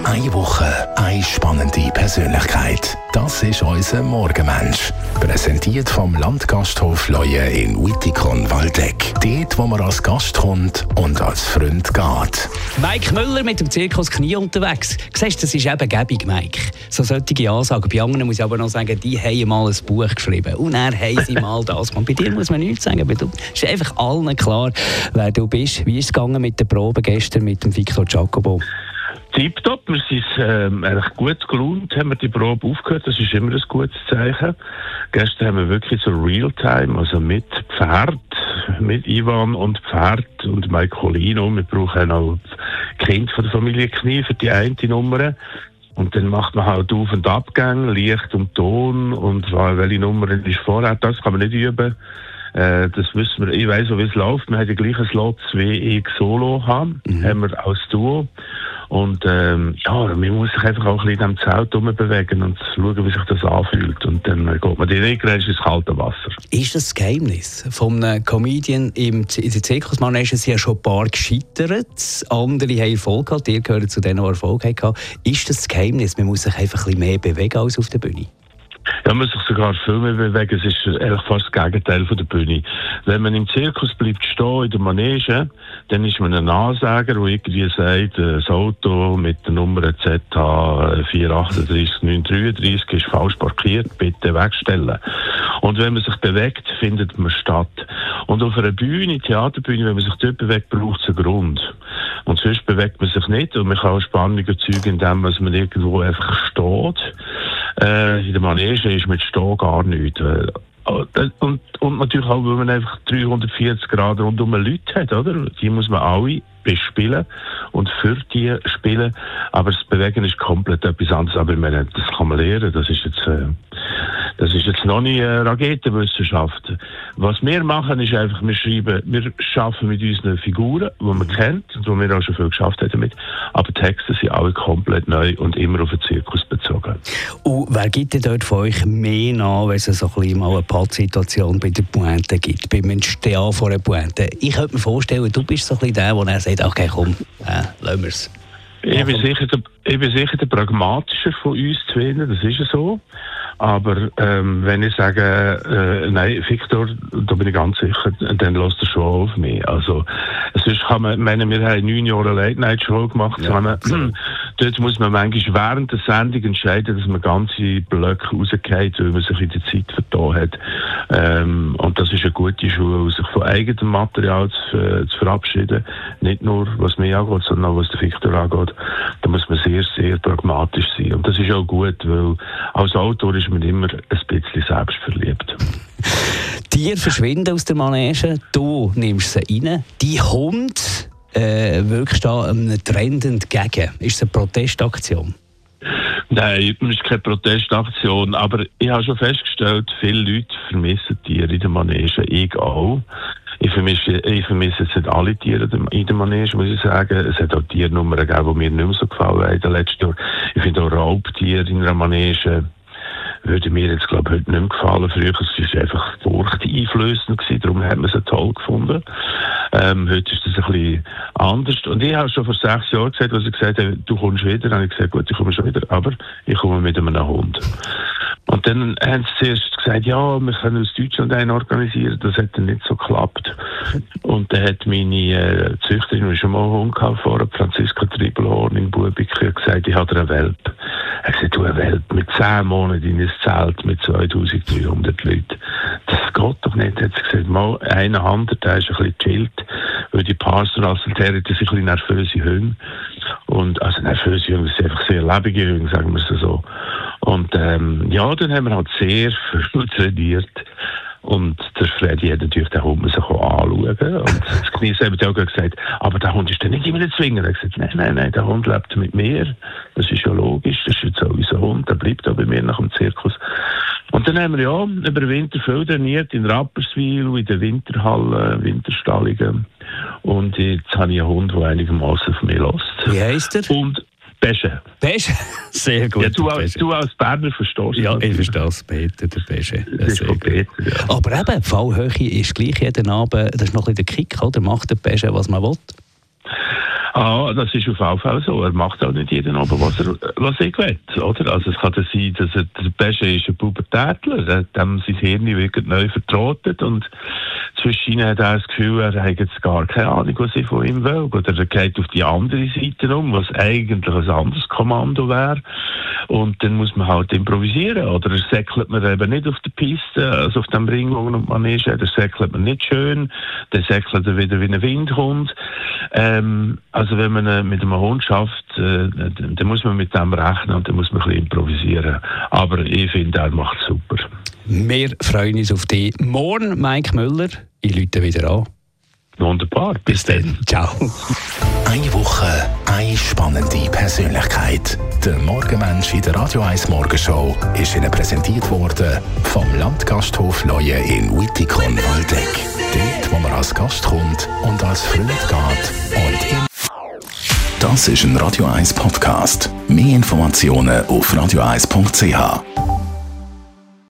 Eine Woche, eine spannende Persönlichkeit. Das ist unser Morgenmensch. Präsentiert vom Landgasthof Leue in Wittikon-Waldeck. Dort, wo man als Gast kommt und als Freund geht. Mike Müller mit dem Zirkus Knie unterwegs. Siehst du, das ist eben gäbig, Mike. So solche Ansagen. Bei anderen muss ich aber noch sagen, die haben mal ein Buch geschrieben. Und dann haben sie mal das. Und bei dir muss man nichts sagen. Es ist einfach allen klar, wer du bist. Wie ist es gegangen mit der Probe gestern mit dem Victor Giacobo? Tipptopp, wir sind eigentlich gut gelaunt, haben wir die Probe aufgehört, das ist immer ein gutes Zeichen. Gestern haben wir wirklich so Realtime, also mit Pferd, mit Ivan und Pferd und Michaelino. Wir brauchen auch Kind von der Familie Knie für die eine Nummer. Und dann macht man halt Auf- und Abgänge, Licht und Ton und welche Nummer ist vorher, das kann man nicht üben. Das wissen wir, ich weiss auch, wie es läuft. Wir haben die gleichen Slots wie ich solo haben wir als Duo. Und man muss sich einfach auch ein bisschen in diesem Zelt rumbewegen und schauen, wie sich das anfühlt. Und dann geht man die Regeln ins kalte Wasser. Ist das Geheimnis von einem Comedian in der Zirkusmanege? Sie haben schon ein paar gescheitert, andere haben Erfolg gehabt, ihr gehört zu denen, die Erfolg hatten. Ist das Geheimnis? Man muss sich einfach ein bisschen mehr bewegen als auf der Bühne? Ja, man muss sich sogar viel mehr bewegen. Es ist eigentlich fast das Gegenteil von der Bühne. Wenn man im Zirkus bleibt stehen, in der Manege, dann ist man ein Ansager, der irgendwie sagt, das Auto mit der Nummer ZH 438-933 ist falsch parkiert, bitte wegstellen. Und wenn man sich bewegt, findet man statt. Und auf einer Bühne, Theaterbühne, wenn man sich dort bewegt, braucht es einen Grund. Und sonst bewegt man sich nicht und man kann auch Spannung erzeugen, indem man irgendwo einfach steht. In der Manege ist mit Stehen gar nichts. Und natürlich auch, weil man einfach 340 Grad rundum Leute hat, oder? Die muss man alle bespielen und für die spielen. Aber das Bewegen ist komplett etwas anderes. Aber ich meine, das kann man lernen. Das ist jetzt noch nicht Raketenwissenschaft. Was wir machen, ist einfach, wir arbeiten mit unseren Figuren, die man kennt und wo wir auch schon viel geschafft haben damit. Aber die Texte sind alle komplett neu und immer auf den Zirkus bezogen. Und wer gibt denn dort von euch mehr nach, wenn es so ein bisschen mal eine Pattsituation bei der Pointe gibt, beim Entstehen von einer Pointe? Ich könnte mir vorstellen, du bist so ein bisschen der sagt, okay, komm, lassen wir es. Ich bin sicher der Pragmatischer von uns zwei, das ist ja so. Aber wenn ich sage, nein, Victor, da bin ich ganz sicher, dann lässt er schon auf mich. Also, sonst kann man, wir haben 9 Jahre Late-Night-Show gemacht. Ja, dort muss man manchmal während der Sendung entscheiden, dass man ganze Blöcke rausgeht, weil man sich in der Zeit vertan hat. Und das ist eine gute Schule, sich von eigenem Material zu verabschieden. Nicht nur, was mich angeht, sondern auch, was der Victor angeht. Da muss man sehr, sehr pragmatisch sein. Und das ist auch gut, weil als Autor ist man immer ein bisschen selbstverliebt. Tiere verschwinden aus der Manege, du nimmst sie rein. Die Hund wirkst da einem Trend entgegen. Ist es eine Protestaktion? Nein, es ist keine Protestaktion, aber ich habe schon festgestellt, viele Leute vermissen Tiere in der Manege, ich auch. Ich vermisse jetzt nicht alle Tiere in der Manege, muss ich sagen. Es hat auch Tiernummern gegeben, die mir nicht mehr so gefallen haben in den letzten Jahren. Ich finde auch Raubtiere in einer Manege würde mir jetzt, glaube ich, heute nicht mehr gefallen. Früher war es einfach furchteinflößend gewesen, darum haben wir es toll gefunden. Heute ist das ein bisschen anders. Und ich habe schon vor 6 Jahren gesagt, als ich gesagt habe, du kommst wieder, dann habe ich gesagt, gut, ich komme schon wieder, aber ich komme mit einem Hund. Und dann haben sie zuerst gesagt, ja, wir können aus Deutschland einen organisieren. Das hat dann nicht so geklappt. Und dann hat meine Züchterin, die schon mal einen Hund gehabt vorher, Franziska Triebelhorn in Bubik, gesagt, ich habe einen Welp. Er hat gesagt, du, ein Welp mit 10 Monaten in ein Zelt mit 2300 Leuten. Das geht doch nicht. Hat sie gesagt, mal einen Hand, der ist ein bisschen chillt, weil die Pastoral sind ein bisschen nervöse Hunde. Und, also nervöse Hunde, das sind einfach sehr lebende Hunde, sagen wir es so. Und dann haben wir halt sehr viel trainiert. Und der Freddy hat natürlich den Hund sich auch anschauen. Und das Knies haben auch gesagt, aber der Hund ist dann nicht immer zwingend. Er hat gesagt, nein, der Hund lebt mit mir. Das ist ja logisch, das ist jetzt auch unser Hund, der bleibt auch bei mir nach dem Zirkus. Und dann haben wir ja über den Winter viel trainiert, in Rapperswil, in den Winterhallen, Winterstallungen. Und jetzt habe ich einen Hund, der einigermaßen auf mich lässt. Wie heisst er? Und Pesche. Pesche? Sehr gut. Ja, du als Berner verstehst. Ja, ich verstehe es, Peter, der Pesche. Das ist von Peter, ja. Aber eben, die Fallhöhe ist gleich jeden Abend, das ist noch ein bisschen der Kick, oder? Macht der Pesche, was man will? Das ist auf jeden Fall so. Er macht auch nicht jeden Abend, was ich will, oder? Also es kann dann sein, dass der Beste ist ein Pubertätler, dem sein Hirn wird neu vertrotet und zwischen hat er das Gefühl, er hat jetzt gar keine Ahnung, was ich von ihm will. Oder er geht auf die andere Seite um, was eigentlich ein anderes Kommando wäre. Und dann muss man halt improvisieren. Oder er säckelt man eben nicht auf der Piste, also auf dem Ring, wo man ist, der säckelt man nicht schön, dann säckelt er wieder, wie ein Wind kommt. Also wenn man mit einem Hund schafft, dann muss man mit dem rechnen und dann muss man ein bisschen improvisieren. Aber ich finde, er macht es super. Wir freuen uns auf dich. Morgen, Mike Müller. Ich rufe wieder an. Wunderbar. Bis dann. Ciao. Eine Woche, eine spannende Persönlichkeit. Der Morgenmensch in der Radio 1 Morgenshow ist Ihnen präsentiert worden vom Landgasthof Leue in Wittikon-Waldeck. Dort, wo man als Gast kommt und als Freund geht. Das ist ein Radio 1 Podcast. Mehr Informationen auf radio1.ch.